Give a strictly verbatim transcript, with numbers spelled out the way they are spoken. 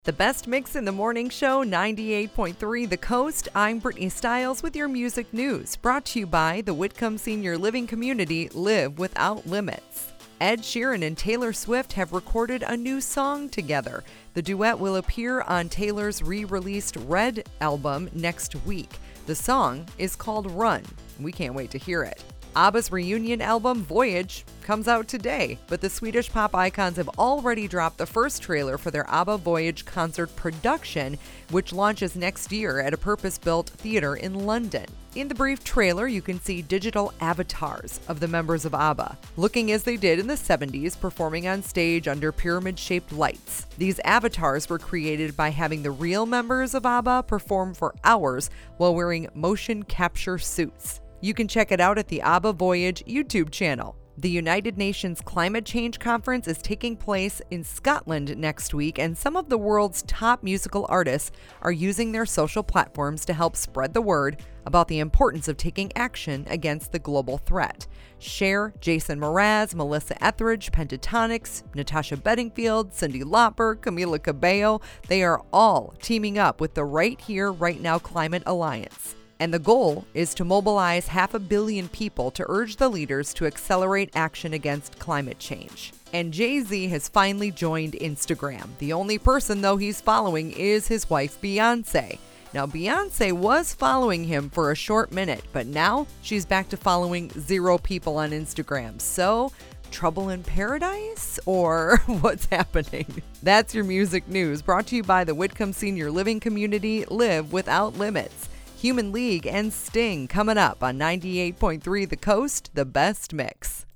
The best mix in the morning show, ninety-eight point three The Coast. I'm Brittany Stiles with your music news, brought to you by the Whitcomb Senior Living Community, Live Without Limits. Ed Sheeran and Taylor Swift have recorded a new song together. The duet will appear on Taylor's re-released Red album next week. The song is called Run. We can't wait to hear it. ABBA's reunion album, Voyage, comes out today, but the Swedish pop icons have already dropped the first trailer for their ABBA Voyage concert production, which launches next year at a purpose-built theater in London. In the brief trailer, you can see digital avatars of the members of ABBA, looking as they did in the seventies, performing on stage under pyramid-shaped lights. These avatars were created by having the real members of ABBA perform for hours while wearing motion capture suits. You can check it out at the ABBA Voyage YouTube channel. The United Nations Climate Change Conference is taking place in Scotland next week, and some of the world's top musical artists are using their social platforms to help spread the word about the importance of taking action against the global threat. Cher, Jason Mraz, Melissa Etheridge, Pentatonix, Natasha Bedingfield, Cyndi Lauper, Camila Cabello, they are all teaming up with the Right Here, Right Now Climate Alliance. And the goal is to mobilize half a billion people to urge the leaders to accelerate action against climate change. And Jay-Z has finally joined Instagram. The only person, though, he's following is his wife, Beyonce. Now, Beyonce was following him for a short minute, but now she's back to following zero people on Instagram. So, trouble in paradise? Or what's happening? That's your music news, brought to you by the Whitcomb Senior Living Community, Live Without Limits. Human League and Sting coming up on ninety-eight point three The Coast, the best mix.